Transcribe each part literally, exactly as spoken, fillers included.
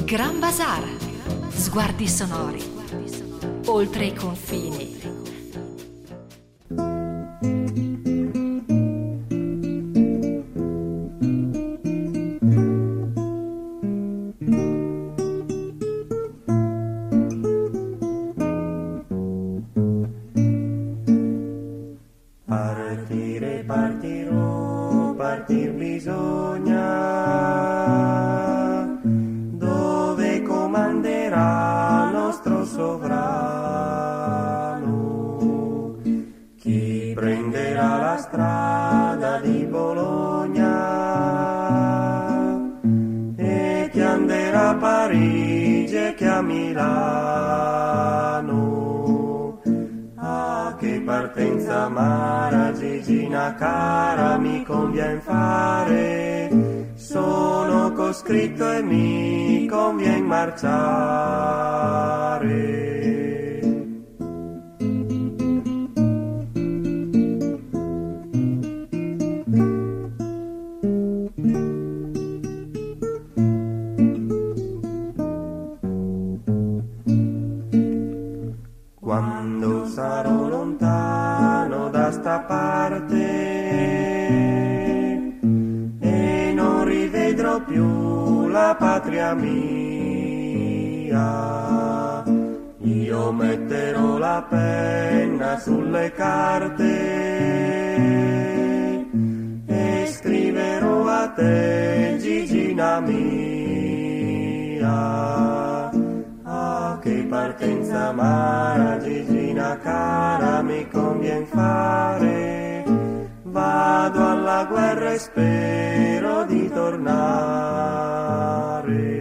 Gran Bazar, sguardi sonori, oltre i confini. Partire, partirò, partir bisogna, dove comanderà nostro sovrano. Chi prenderà la strada di Bologna e chi anderà a Parigi e chi a Milano. Ah, che partenza amara, Gigina cara, mi convien fare. Sono coscritto e mi convien marciare. Quando sarò lontano da sta parte e non rivedrò più la patria mia, io metterò la penna sulle carte e scriverò a te, Gigina mia. Ah, che partenza amara, Gigina cara, mi convien fare. Vado alla guerra e spero di tornare.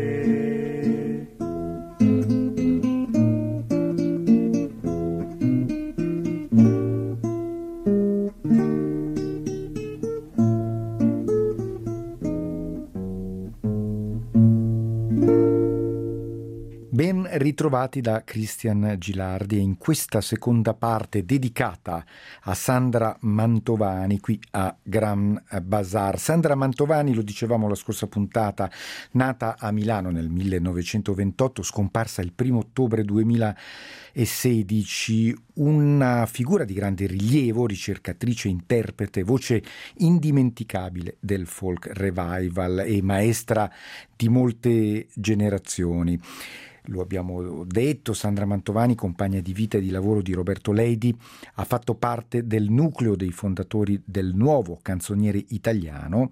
Ben ritrovati da Cristian Gilardi e in questa seconda parte dedicata a Sandra Mantovani qui a Gran Bazar. Sandra Mantovani, lo dicevamo la scorsa puntata, nata a Milano nel millenovecentoventotto, scomparsa il primo ottobre duemilasedici, una figura di grande rilievo, ricercatrice, interprete, voce indimenticabile del folk revival e maestra di molte generazioni. Lo abbiamo detto, Sandra Mantovani, compagna di vita e di lavoro di Roberto Leidi, ha fatto parte del nucleo dei fondatori del nuovo canzoniere italiano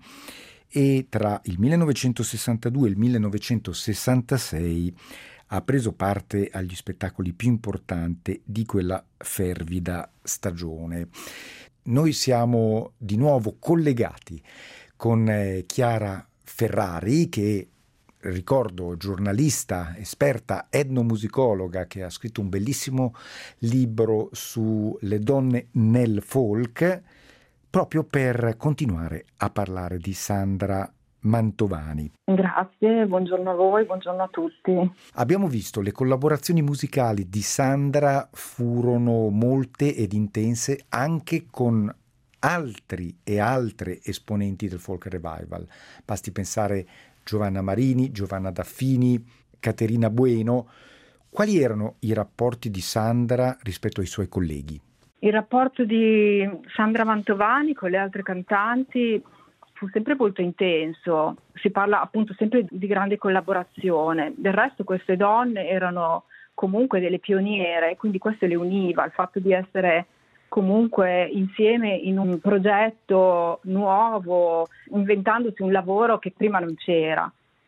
e tra il millenovecentosessantadue e il millenovecentosessantasei ha preso parte agli spettacoli più importanti di quella fervida stagione. Noi siamo di nuovo collegati con eh, Chiara Ferrari, che ricordo giornalista, esperta, etnomusicologa, che ha scritto un bellissimo libro sulle donne nel folk, proprio per continuare a parlare di Sandra Mantovani. Grazie, buongiorno a voi, buongiorno a tutti. Abbiamo visto le collaborazioni musicali di Sandra furono molte ed intense anche con altri e altre esponenti del folk revival. Basti pensare Giovanna Marini, Giovanna Daffini, Caterina Bueno. Quali erano i rapporti di Sandra rispetto ai suoi colleghi? Il rapporto di Sandra Mantovani con le altre cantanti fu sempre molto intenso. Si parla appunto sempre di grande collaborazione. Del resto queste donne erano comunque delle pioniere, quindi questo le univa, il fatto di essere comunque insieme in un progetto nuovo, inventandosi un lavoro che prima non c'era.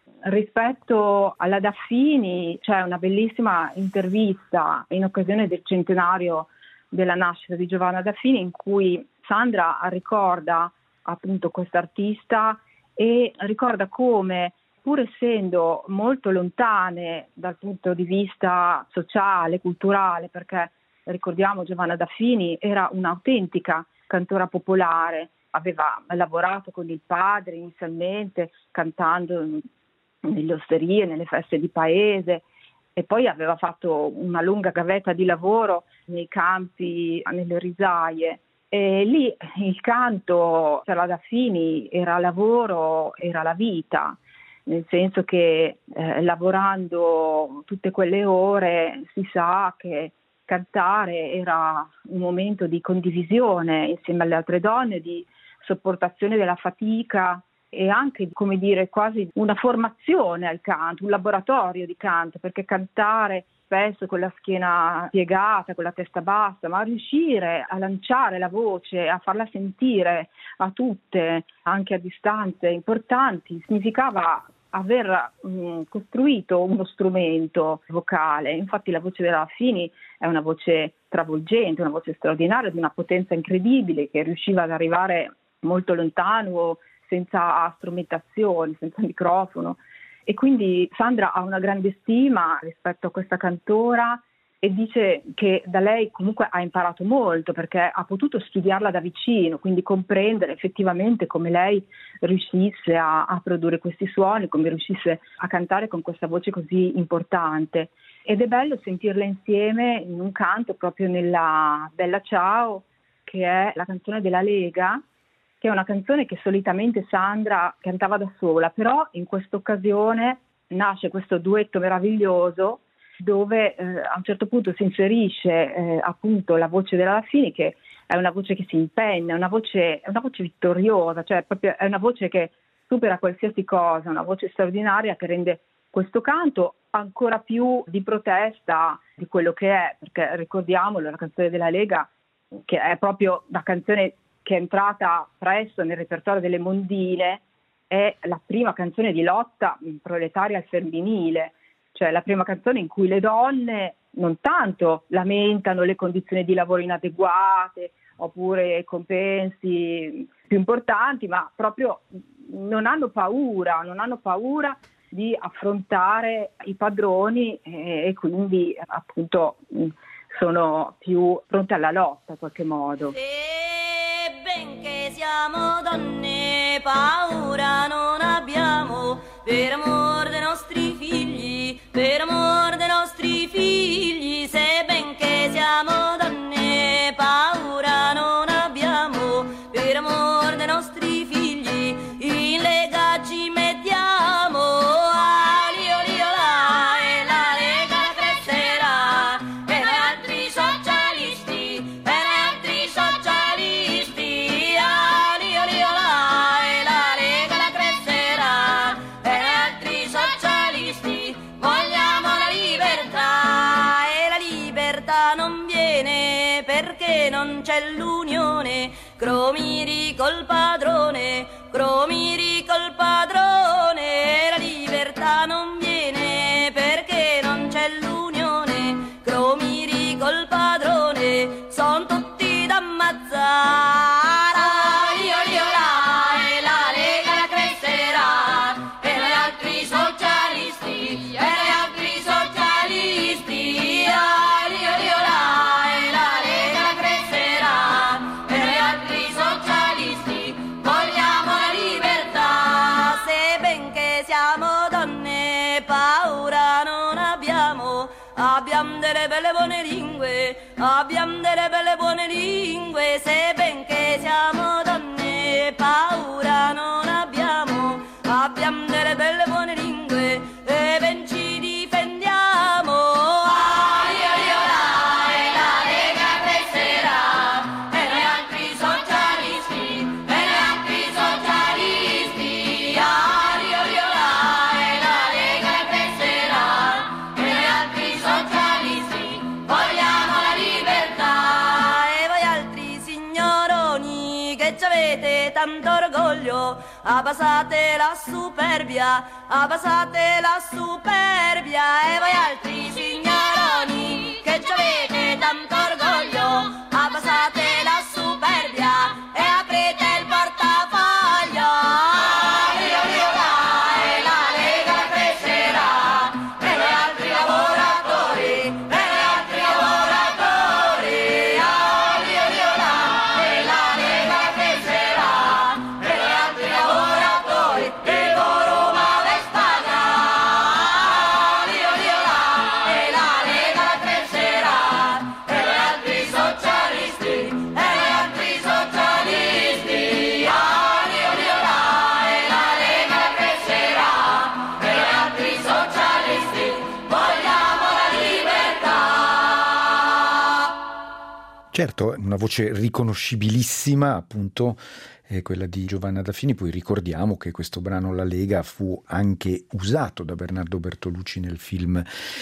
Rispetto alla Daffini c'è una bellissima intervista in occasione del centenario della nascita di Giovanna Daffini in cui Sandra ricorda appunto quest'artista e ricorda come, pur essendo molto lontane dal punto di vista sociale, culturale, perché ricordiamo Giovanna Daffini era un'autentica cantora popolare, aveva lavorato con il padre inizialmente cantando nelle osterie, nelle feste di paese e poi aveva fatto una lunga gavetta di lavoro nei campi, nelle risaie. E lì il canto per la Daffini era lavoro, era la vita. nel senso che eh, lavorando tutte quelle ore si sa che cantare era un momento di condivisione insieme alle altre donne, di sopportazione della fatica e anche, come dire, quasi una formazione al canto, un laboratorio di canto, perché cantare spesso con la schiena piegata, con la testa bassa, ma riuscire a lanciare la voce, a farla sentire a tutte, anche a distanze importanti, significava aver mh, costruito uno strumento vocale. Infatti la voce della Fini è una voce travolgente, una voce straordinaria, di una potenza incredibile, che riusciva ad arrivare molto lontano, senza strumentazioni, senza microfono. E quindi Sandra ha una grande stima rispetto a questa cantora e dice che da lei comunque ha imparato molto, perché ha potuto studiarla da vicino, quindi comprendere effettivamente come lei riuscisse a, a produrre questi suoni, come riuscisse a cantare con questa voce così importante. Ed è bello sentirla insieme in un canto proprio nella Bella Ciao, che è la canzone della Lega, che è una canzone che solitamente Sandra cantava da sola, però in questa occasione nasce questo duetto meraviglioso dove eh, a un certo punto si inserisce eh, appunto la voce della Fini, che è una voce che si impegna, è una voce, è una voce vittoriosa, cioè proprio è una voce che supera qualsiasi cosa, una voce straordinaria che rende questo canto ancora più di protesta di quello che è, perché ricordiamolo, la canzone della Lega, che è proprio la canzone che è entrata presto nel repertorio delle Mondine, è la prima canzone di lotta proletaria al femminile, cioè la prima canzone in cui le donne non tanto lamentano le condizioni di lavoro inadeguate oppure compensi più importanti, ma proprio non hanno paura, non hanno paura di affrontare i padroni e, e quindi appunto sono più pronte alla lotta in qualche modo. E benché siamo donne, paura non abbiamo, per amor dei nostri figli, per amor dei nostri figli. Se benché siamo donne, paura non abbiamo, per amor dei nostri figli, in lega ci mettiamo. Ali, oli, olà, e la Lega crescerà, e noi altri socialisti, e noi altri socialisti. Ali, oli, olà, e la Lega crescerà, e noi altri socialisti vogliamo la libertà. E la libertà non viene perché non c'è l'unione, cromiri col padrone, cromiri col padrone. La libertà non viene perché non c'è l'unione, cromiri col padrone, son tutti da ammazzare. Ali, oli, olà, e la Lega la crescerà, e noi altri socialisti, e noi altri socialisti. Ali, oli, olà, e la Lega la crescerà, e noi altri socialisti vogliamo la libertà. Se benché siamo donne, paura non abbiamo, abbiamo delle belle buone lingue, abbiamo delle belle buone lingue. Se benché siamo donne, paura non abbiamo, abbiamo delle belle buone lingue, e ben ci difendiamo. Ali, oli, olà, e la Lega crescerà, e noi altri socialisti, e noi altri socialisti. Ali, oli, olà, e la Lega crescerà, e noi altri socialisti vogliamo la libertà. E voi altri signoroni che ci avete tanto orgoglio, abbassate la superbia, abbassate la superbia. E voi altri signoroni che ci avete tanto orgoglio, abbassate la superbia e aprite il portafoglio. Ali, oli, olà, e la Lega crescerà, e noi altri lavoratori, e noi altri lavoratori. Ali, oli, olà, e la Lega crescerà, e noi altri lavoratori, il loro male spaga. Ali, oli, olà, e la Lega crescerà, e noi Certo, una voce riconoscibilissima, appunto, è quella di Giovanna Daffini. Poi ricordiamo che questo brano La Lega fu anche usato da Bernardo Bertolucci nel film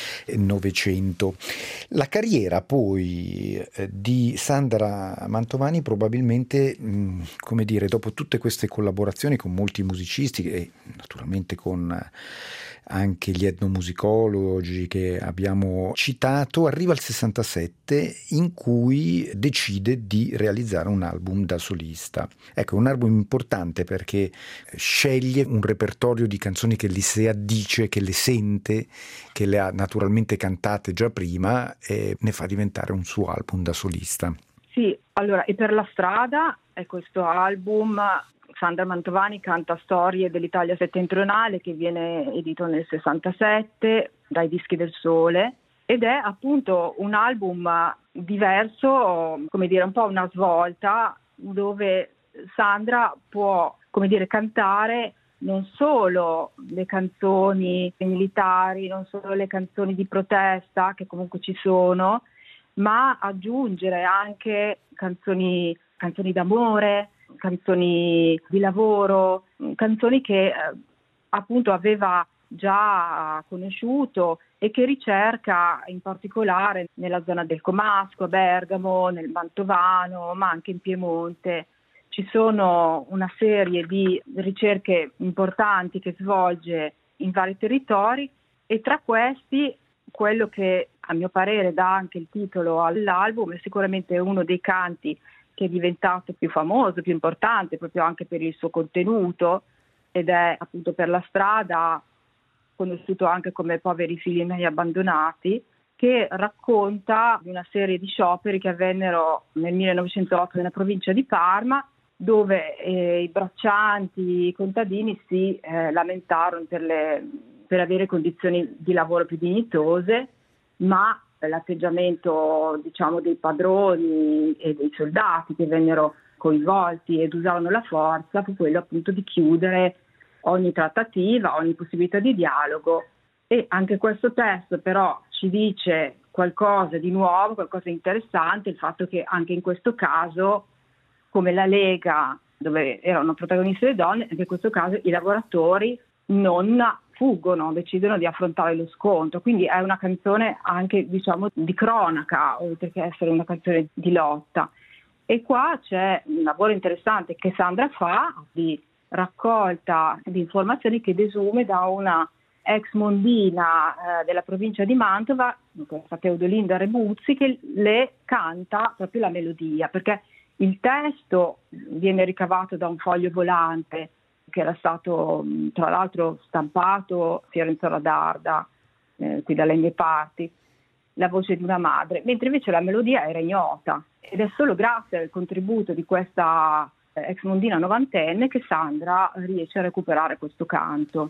Novecento. La carriera poi eh, di Sandra Mantovani probabilmente, mh, come dire, dopo tutte queste collaborazioni con molti musicisti e naturalmente con eh, anche gli etnomusicologi che abbiamo citato, arriva al sessantasette in cui decide di realizzare un album da solista. Ecco, un album importante perché sceglie un repertorio di canzoni che gli si addice, che le sente, che le ha naturalmente cantate già prima e ne fa diventare un suo album da solista. Sì, allora, e per la strada è questo album. Sandra Mantovani canta Storie dell'Italia settentrionale, che viene edito nel sessantasette dai Dischi del Sole, ed è appunto un album diverso, come dire, un po' una svolta, dove Sandra può, come dire, cantare non solo le canzoni militari, non solo le canzoni di protesta, che comunque ci sono, ma aggiungere anche canzoni, canzoni d'amore, canzoni di lavoro, canzoni che eh, appunto aveva già conosciuto e che ricerca in particolare nella zona del Comasco, a Bergamo, nel Mantovano, ma anche in Piemonte. Ci sono una serie di ricerche importanti che svolge in vari territori e tra questi quello che a mio parere dà anche il titolo all'album è sicuramente uno dei canti che è diventato più famoso, più importante, proprio anche per il suo contenuto, ed è appunto Per la strada, conosciuto anche come Poveri figli miei abbandonati, che racconta di una serie di scioperi che avvennero nel millenovecentootto nella provincia di Parma, dove eh, i braccianti, i contadini si eh, lamentarono per, le, per avere condizioni di lavoro più dignitose, ma l'atteggiamento, diciamo, dei padroni e dei soldati che vennero coinvolti ed usavano la forza fu quello appunto di chiudere ogni trattativa, ogni possibilità di dialogo. E anche questo testo però ci dice qualcosa di nuovo, qualcosa di interessante, il fatto che anche in questo caso, come la Lega, dove erano protagoniste le donne, anche in questo caso i lavoratori non fuggono, decidono di affrontare lo scontro. Quindi è una canzone anche, diciamo, di cronaca, oltre che essere una canzone di lotta. E qua c'è un lavoro interessante che Sandra fa di raccolta di informazioni che desume da una ex mondina eh, della provincia di Mantova, questa Teodolinda Rebuzzi, che le canta proprio la melodia, perché il testo viene ricavato da un foglio volante che era stato tra l'altro stampato a Fiorenzo Radarda, eh, qui dalle mie parti, La voce di una madre, mentre invece la melodia era ignota, ed è solo grazie al contributo di questa ex mondina novantenne che Sandra riesce a recuperare questo canto.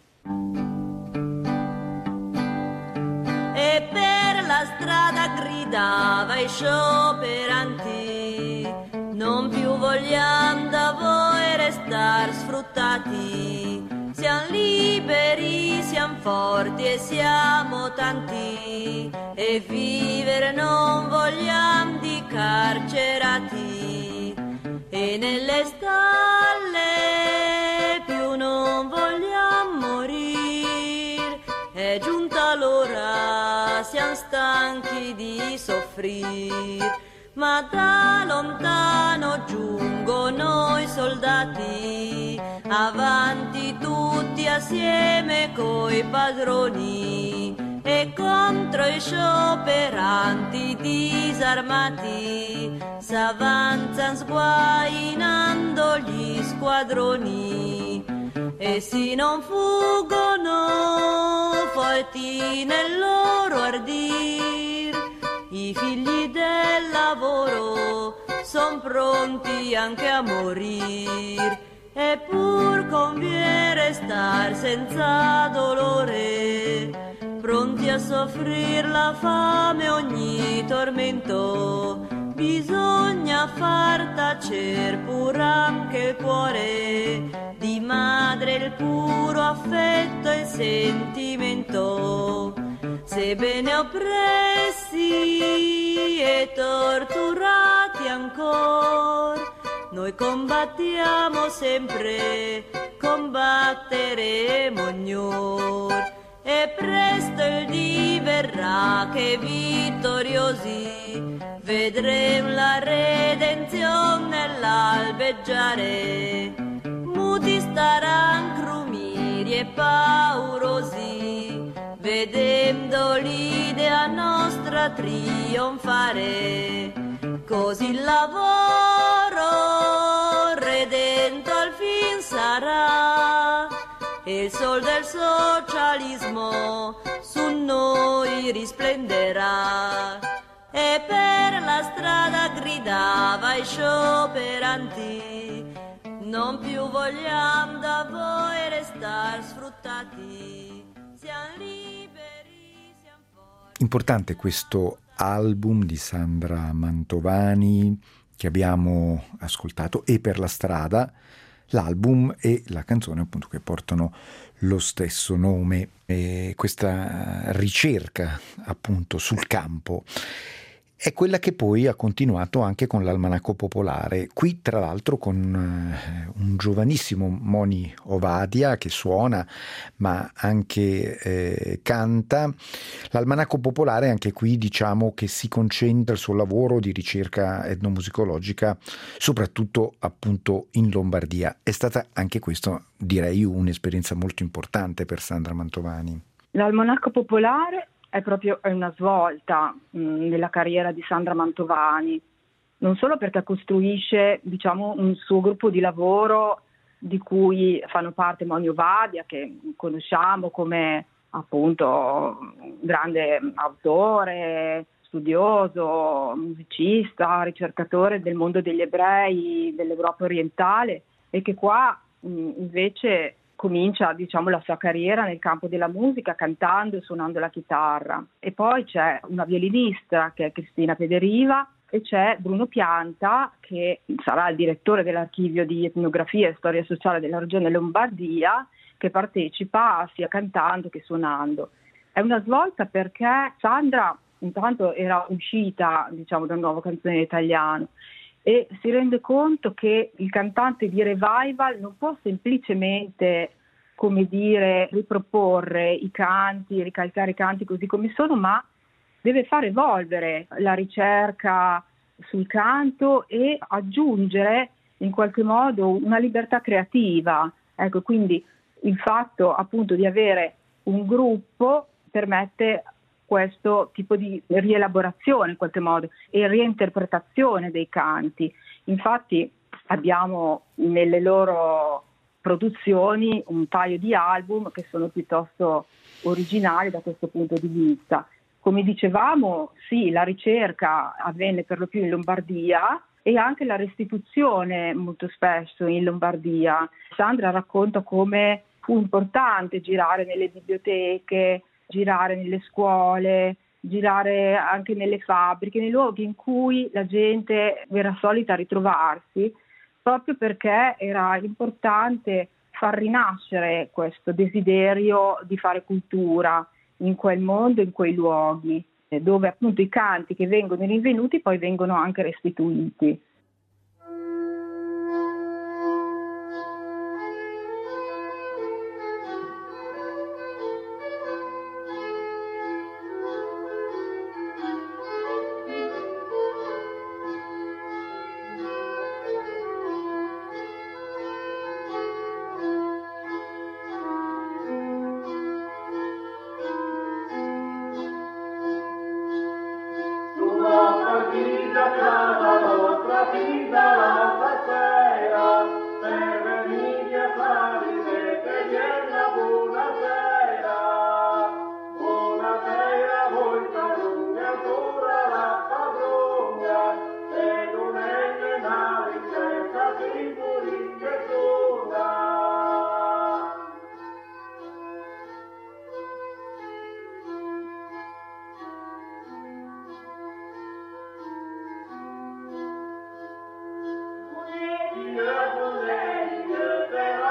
E per la strada gridava i scioperanti: non più vogliamo da voi restar sfruttati, siamo liberi, siamo forti e siamo tanti, e vivere non vogliamo di carcerati, e nelle stalle più non vogliamo morire, è giunta l'ora, siamo stanchi di soffrire. Ma da lontano giungono i soldati, avanti tutti assieme coi padroni, e contro i scioperanti disarmati s'avanzan sguainando gli squadroni, e si non fuggono forti nel loro ardir, i figli del lavoro son pronti anche a morir, e pur conviene star senza dolore, pronti a soffrir la fame ogni tormento, bisogna far tacer pur anche il cuore, di madre il puro affetto e il sentimento. sebbene oppressi e torturati ancor, noi combattiamo sempre, combatteremo ognor, e presto il dì verrà che vittoriosi vedremo la redenzione nell'albeggiare, muti staran crumiri e paurosi, vedendo l'idea nostra trionfare, così il lavoro redento al fin sarà, e il sol del socialismo su noi risplenderà. E per la strada gridava ai scioperanti, non più vogliamo da voi restar sfruttati, siamo liberi, siamo forti. Importante questo album di Sandra Mantovani che abbiamo ascoltato, E per la strada, l'album e la canzone appunto che portano lo stesso nome, e questa ricerca appunto sul campo è quella che poi ha continuato anche con l'Almanacco Popolare, qui tra l'altro con uh, un giovanissimo Moni Ovadia che suona ma anche eh, canta. L'Almanacco Popolare anche qui diciamo che si concentra il suo lavoro di ricerca etnomusicologica soprattutto appunto in Lombardia. È stata anche questo direi un'esperienza molto importante per Sandra Mantovani. L'Almanacco Popolare è proprio una svolta mh, nella carriera di Sandra Mantovani, non solo perché costruisce diciamo un suo gruppo di lavoro di cui fanno parte Moni Ovadia, che conosciamo come appunto grande autore, studioso, musicista, ricercatore del mondo degli ebrei, dell'Europa orientale, e che qua mh, invece comincia diciamo la sua carriera nel campo della musica cantando e suonando la chitarra. E poi c'è una violinista che è Cristina Pederiva e c'è Bruno Pianta che sarà il direttore dell'archivio di etnografia e storia sociale della regione Lombardia, che partecipa sia cantando che suonando. È una svolta perché Sandra intanto era uscita diciamo da un nuovo canzone italiano e si rende conto che il cantante di revival non può semplicemente, come dire, riproporre i canti, ricalcare i canti così come sono, ma deve far evolvere la ricerca sul canto e aggiungere in qualche modo una libertà creativa. Ecco, quindi il fatto appunto di avere un gruppo permette questo tipo di rielaborazione in qualche modo e reinterpretazione dei canti. Infatti abbiamo nelle loro produzioni un paio di album che sono piuttosto originali da questo punto di vista. Come dicevamo, sì, la ricerca avvenne per lo più in Lombardia e anche la restituzione molto spesso in Lombardia. Sandra racconta come fu importante girare nelle biblioteche, girare nelle scuole, girare anche nelle fabbriche, nei luoghi in cui la gente era solita ritrovarsi, proprio perché era importante far rinascere questo desiderio di fare cultura in quel mondo, in quei luoghi, dove appunto i canti che vengono rinvenuti poi vengono anche restituiti.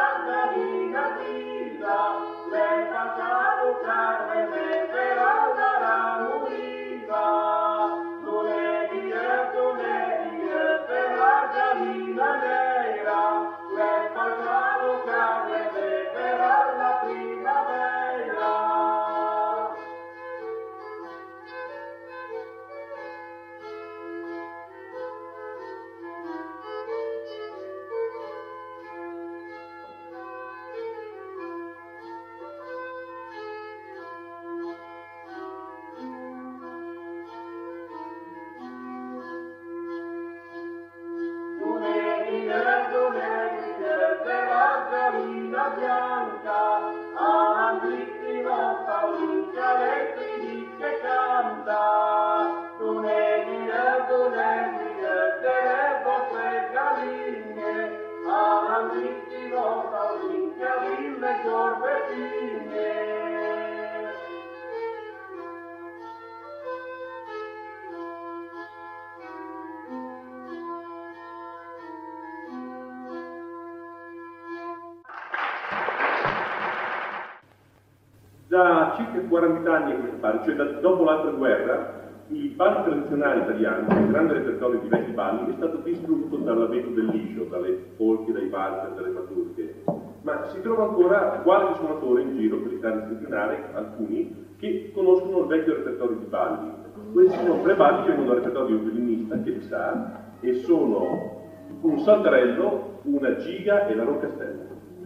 Le passato carne per Da circa quaranta anni a questa parte, cioè da, dopo l'altra guerra, il ballo tradizionale italiano, il grande repertorio di vecchi balli, è stato distrutto dall'avvento del liscio, dalle polche, dai valzer, dalle mazurche. Ma si trova ancora qualche suonatore in giro per l'Italia settentrionale, alcuni, che conoscono il vecchio repertorio di balli. Questi sono tre balli che vengono dal repertorio di un violinista, che li sa, e sono un saltarello, una giga e la roccastella.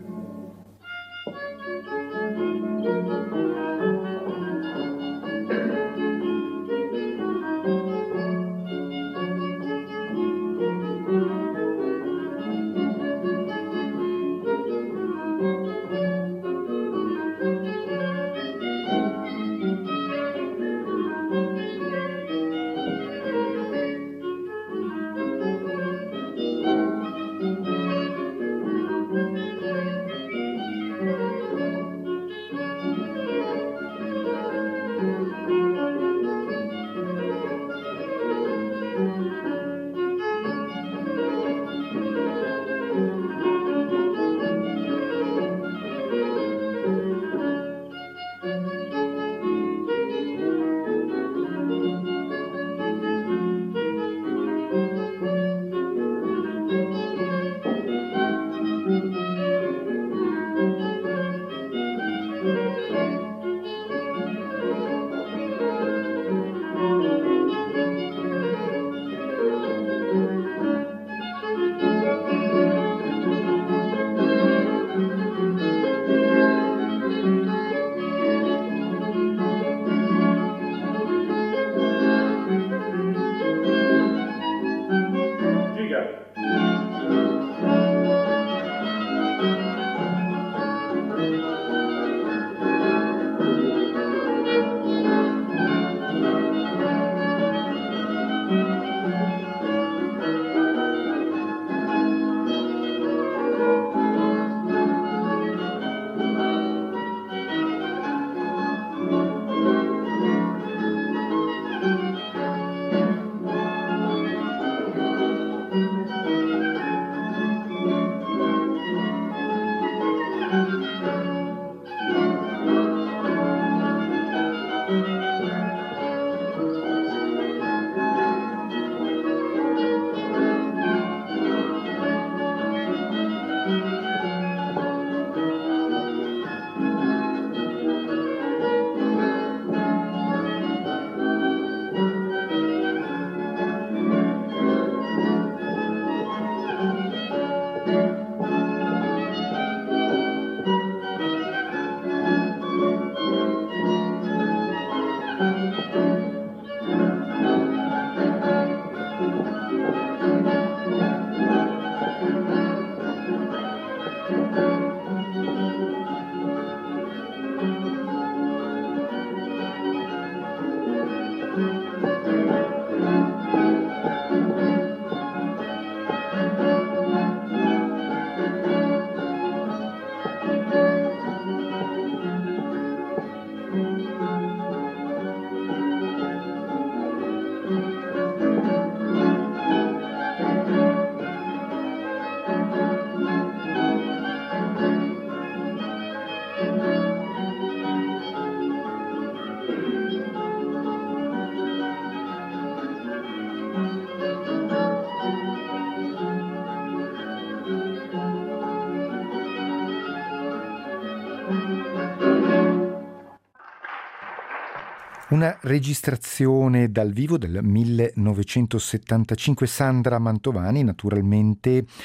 Una registrazione dal vivo del millenovecentosettantacinque. Sandra Mantovani naturalmente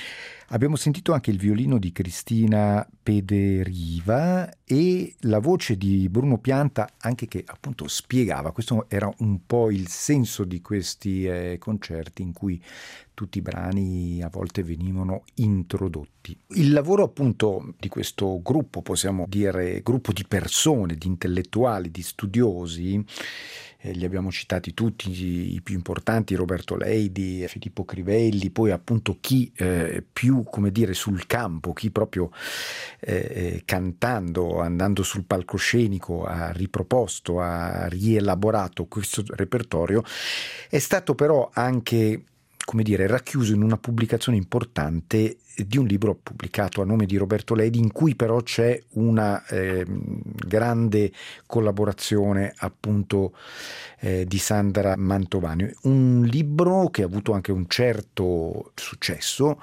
Abbiamo sentito anche il violino di Cristina Pederiva e la voce di Bruno Pianta, anche che appunto spiegava, questo era un po' il senso di questi eh, concerti in cui tutti i brani a volte venivano introdotti. Il lavoro appunto di questo gruppo, possiamo dire gruppo di persone, di intellettuali, di studiosi, eh, li abbiamo citati tutti i, i più importanti, Roberto Leidi, Filippo Crivelli, poi appunto chi eh, più come dire sul campo, chi proprio eh, cantando, andando sul palcoscenico ha riproposto, ha rielaborato questo repertorio, è stato però anche come dire, racchiuso in una pubblicazione importante di un libro pubblicato a nome di Roberto Leidi, in cui però c'è una eh, grande collaborazione appunto eh, di Sandra Mantovani. Un libro che ha avuto anche un certo successo,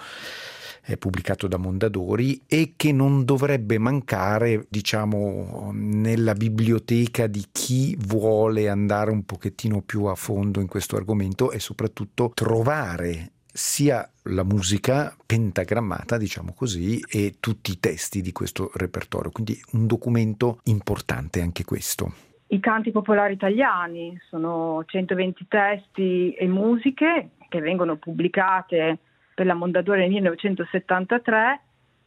è pubblicato da Mondadori e che non dovrebbe mancare, diciamo, nella biblioteca di chi vuole andare un pochettino più a fondo in questo argomento e soprattutto trovare sia la musica pentagrammata, diciamo così, e tutti i testi di questo repertorio. Quindi un documento importante anche questo. I canti popolari italiani sono centoventi testi e musiche che vengono pubblicate per la Mondadori nel millenovecentosettantatré,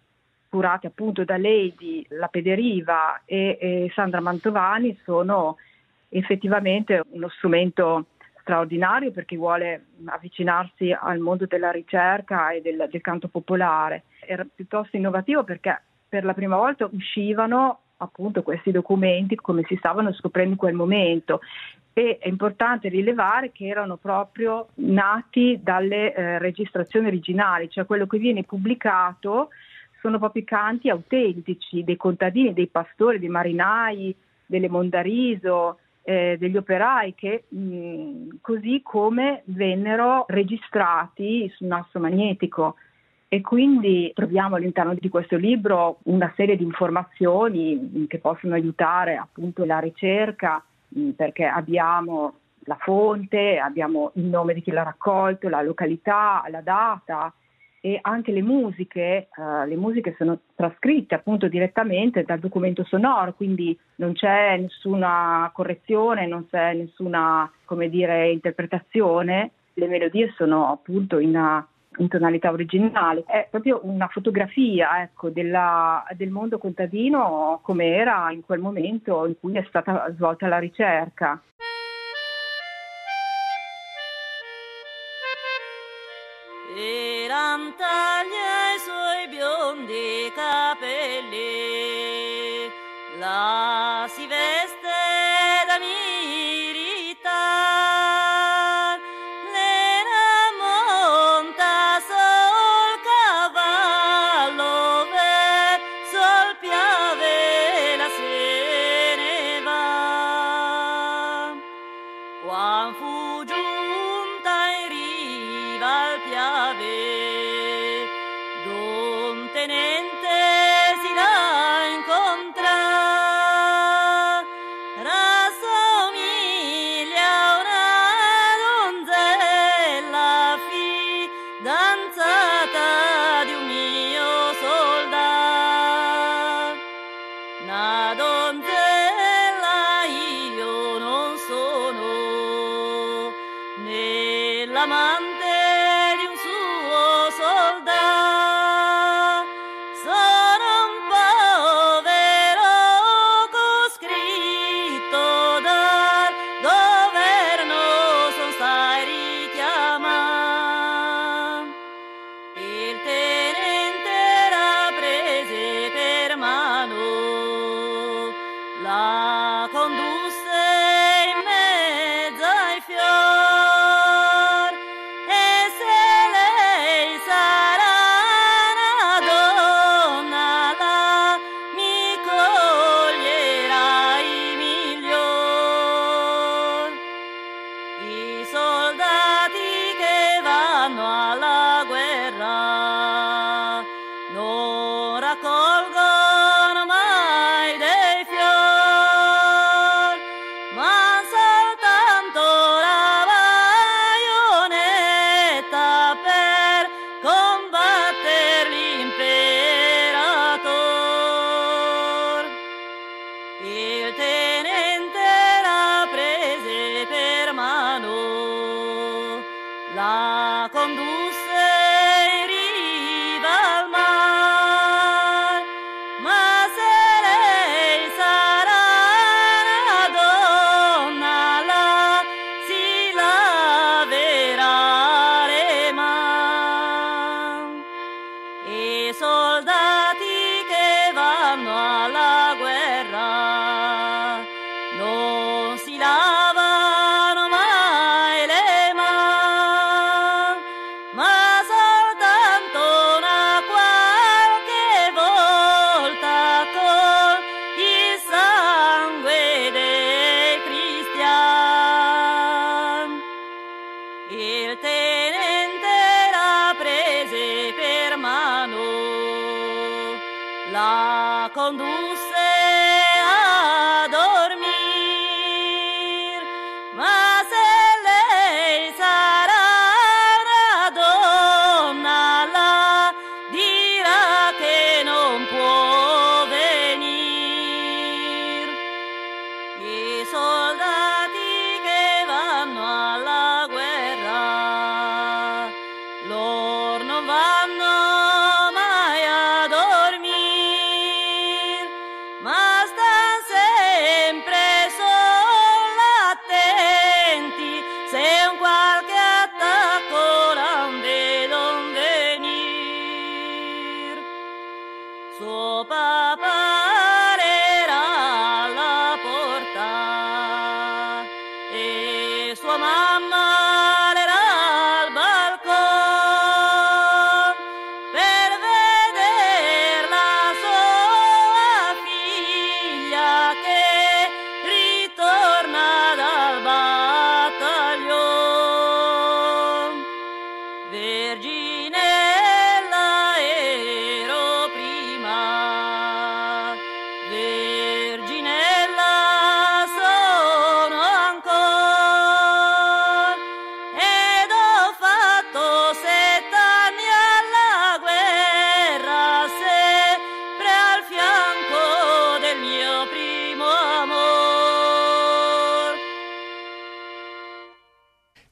curate appunto da Leidi, la Pederiva e, e Sandra Mantovani. Sono effettivamente uno strumento straordinario per chi vuole avvicinarsi al mondo della ricerca e del, del canto popolare. Era piuttosto innovativo perché per la prima volta uscivano appunto questi documenti come si stavano scoprendo in quel momento. E è importante rilevare che erano proprio nati dalle eh, registrazioni originali, cioè quello che viene pubblicato sono proprio i canti autentici dei contadini, dei pastori, dei marinai, delle mondariso, eh, degli operai che mh, così come vennero registrati su nastro magnetico. E quindi troviamo all'interno di questo libro una serie di informazioni che possono aiutare appunto la ricerca, perché abbiamo la fonte, abbiamo il nome di chi l'ha raccolto, la località, la data e anche le musiche. Uh, le musiche sono trascritte appunto direttamente dal documento sonoro, quindi non c'è nessuna correzione, non c'è nessuna, come dire, interpretazione. Le melodie sono appunto in una in tonalità originale. È proprio una fotografia, ecco, della, del mondo contadino come era in quel momento in cui è stata svolta la ricerca. Eran taglia i suoi biondi capelli, la si veste da mirita. raccolgono mai dei fiori.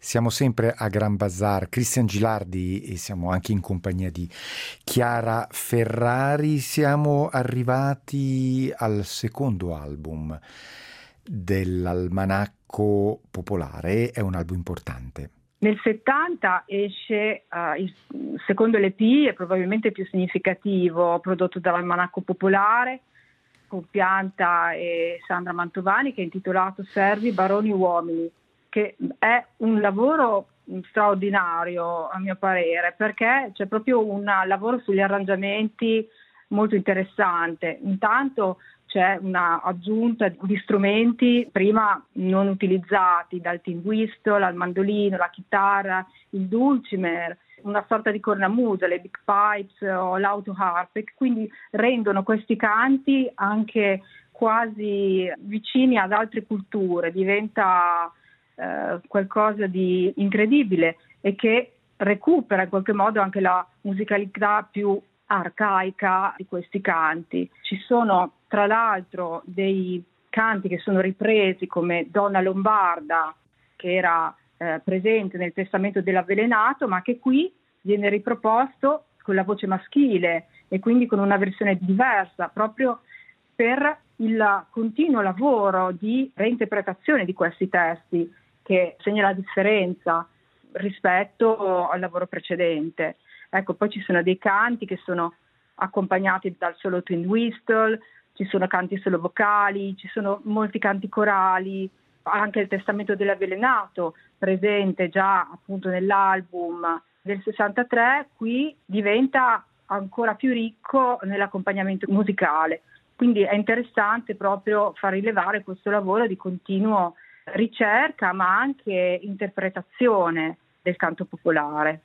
Siamo sempre a Gran Bazar, Cristian Gilardi, e siamo anche in compagnia di Chiara Ferrari. Siamo arrivati al secondo album dell'Almanacco Popolare, è un album importante. Nel settanta esce uh, il secondo L P, e probabilmente più significativo, prodotto dall'Almanacco Popolare, con Pianta e Sandra Mantovani, che è intitolato Servi, Baroni, Uomini, che è un lavoro straordinario a mio parere, perché c'è proprio un lavoro sugli arrangiamenti molto interessante. Intanto c'è una aggiunta di strumenti prima non utilizzati, dal tin whistle al mandolino, la chitarra, il dulcimer, una sorta di cornamusa, le big pipes o l'autoharp, e quindi rendono questi canti anche quasi vicini ad altre culture. Diventa eh, qualcosa di incredibile e che recupera in qualche modo anche la musicalità più arcaica di questi canti. Ci sono tra l'altro dei canti che sono ripresi, come Donna Lombarda, che era eh, presente nel Testamento dell'Avvelenato, ma che qui viene riproposto con la voce maschile e quindi con una versione diversa, proprio per il continuo lavoro di reinterpretazione di questi testi, che segna la differenza rispetto al lavoro precedente. Ecco, poi ci sono dei canti che sono accompagnati dal solo twin whistle, ci sono canti solo vocali, ci sono molti canti corali, anche il Testamento dell'Avvelenato presente già appunto nell'album del sessantatré, qui diventa ancora più ricco nell'accompagnamento musicale. Quindi è interessante proprio far rilevare questo lavoro di continuo ricerca, ma anche interpretazione del canto popolare.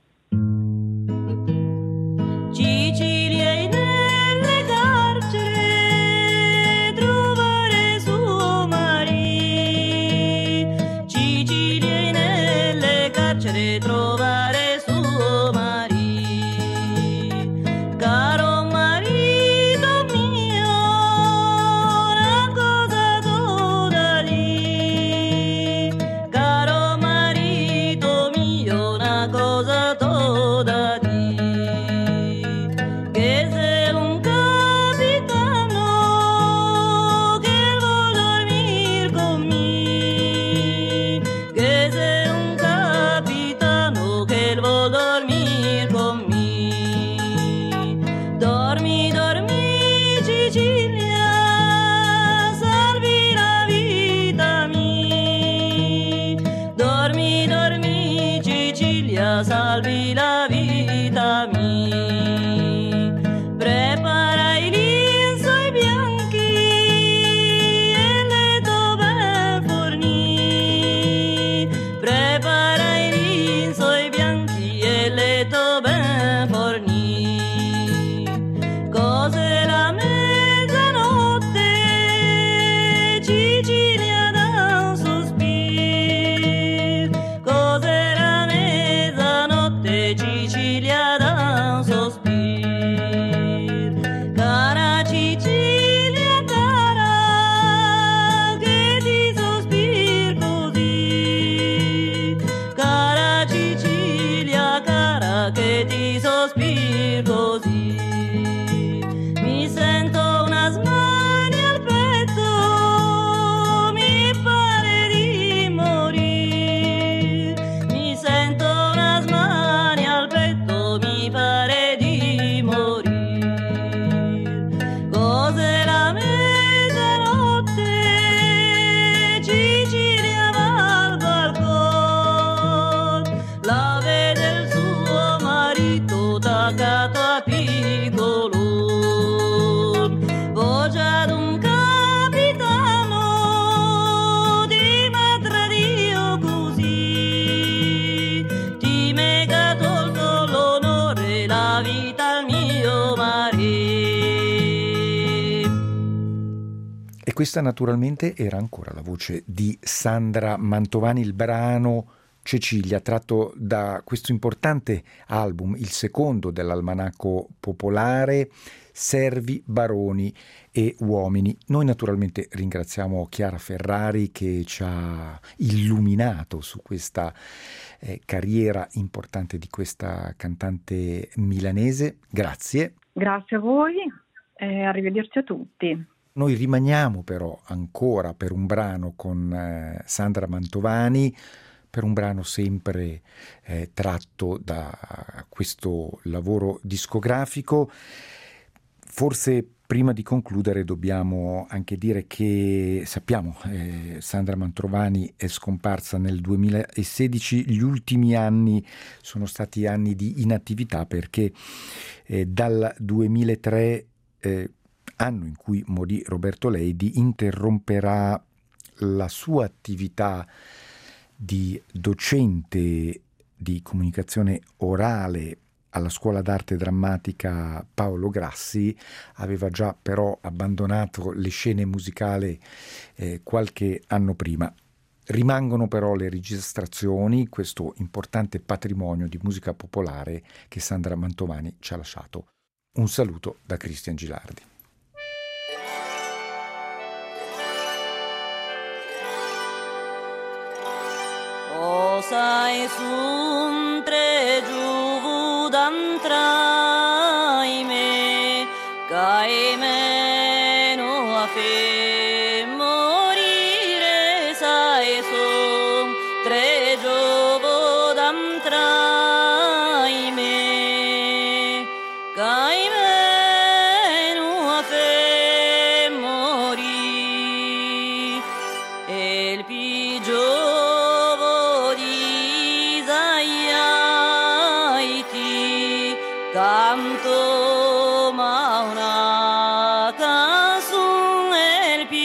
Sicilia e nelle carceri trovare suo marito, Sicilia e nelle carceri trovare suo marito, caro marito mio, una cosa tu da lì, caro marito mio, una cosa tu da lì. Salvi la vita mia, prepara i linsoi bianchi e le dove fornì, prepara i linsoi bianchi e le dove fornì, cose la mezzanotte, Sicilia da un sospiro, cose Sicilia da un sospiro, cara Sicilia cara, che ti sospir così, cara Sicilia cara, che ti sospir così, mi sento una smania al petto, mi pare di morire, mi sento una smania al petto, mi pare di morire, cos'è la mezzanotte, Sicilia va al balcone, la vede il suo marito attaccato a piccolone, voce ad un capitano, ti metterà Dio così, ti mega tolto l'onore, la vita al mio mare. E questa naturalmente era ancora la voce di Sandra Mantovani. Il brano Cecilia, tratto da questo importante album, il secondo dell'Almanacco Popolare, Servi, Baroni e Uomini. Noi naturalmente ringraziamo Chiara Ferrari che ci ha illuminato su questa eh, carriera importante di questa cantante milanese. Grazie. Grazie a voi e arrivederci a tutti. Noi rimaniamo però ancora per un brano con eh, Sandra Mantovani, per un brano sempre eh, tratto da questo lavoro discografico. Forse prima di concludere dobbiamo anche dire che sappiamo eh, Sandra Mantovani è scomparsa nel duemilasedici, gli ultimi anni sono stati anni di inattività perché eh, dal duemilatré, eh, anno in cui morì Roberto Leidi, interromperà la sua attività di docente di comunicazione orale alla Scuola d'Arte Drammatica Paolo Grassi. Aveva già però abbandonato le scene musicali eh, qualche anno prima. Rimangono però le registrazioni, questo importante patrimonio di musica popolare che Sandra Mantovani ci ha lasciato. Un saluto da Cristian Gilardi. Sai sun tre giuvu d'antraime, cae meno a fe morire, sai sun tre giuvu d'antraime, cae meno a fe morire, e il pigio canto ma una canzone il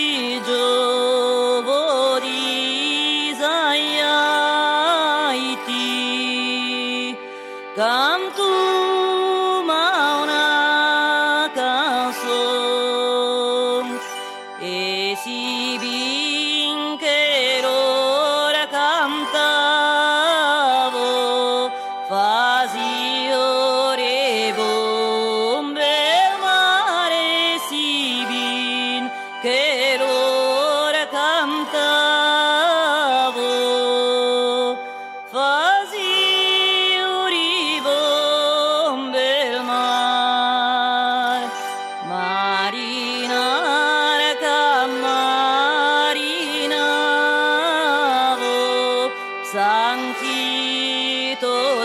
pigio di Zaiaiti, canto ma una canzone e si vinche l'ora cantavo fasio che l'ora cantavo fasi ribombe il mar marinare cammarinavo sanchito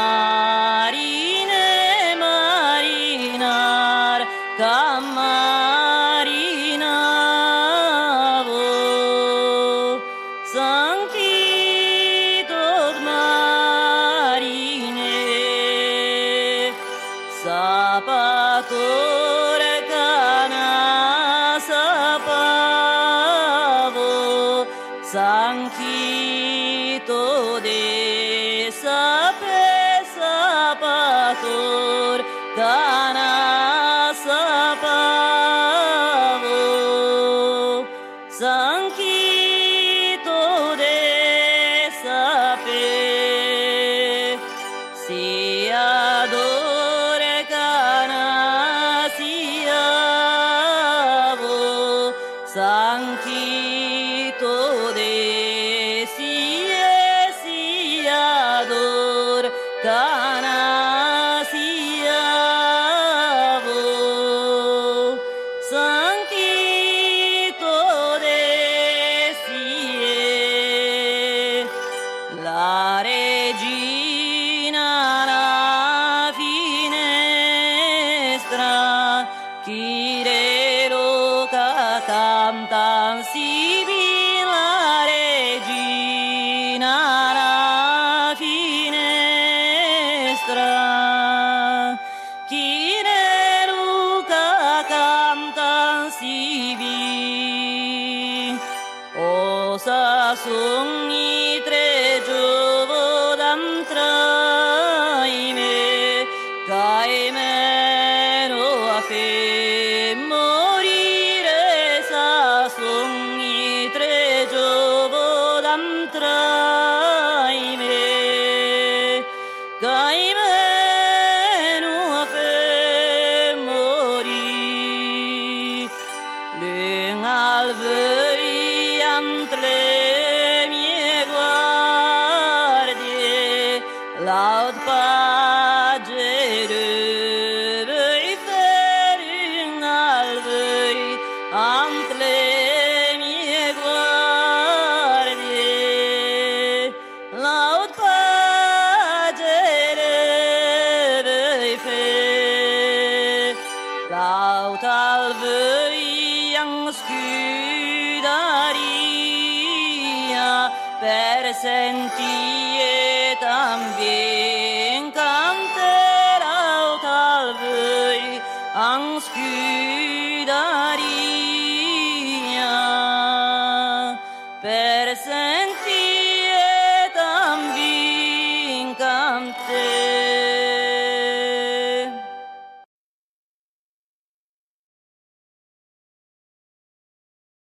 marine marinar cammarinavo sapatore cana sapavo sanchito de sape sapator cana sapavo sanchito de sape si adore cana siavo sanchito de sie siador cana siavo sanchito de sie la regina la finestra chirero ca cantan si la regina la finestra chirero ca cantan si osa sogni tre giovo d'antraime cae meno a fe morire sa sogni tre giovo d'antraime voi ant le mie guardie laud pagere voi ferin al voi ant le mie guardie laud pagere voi fer laud al voi scudaria per sentire también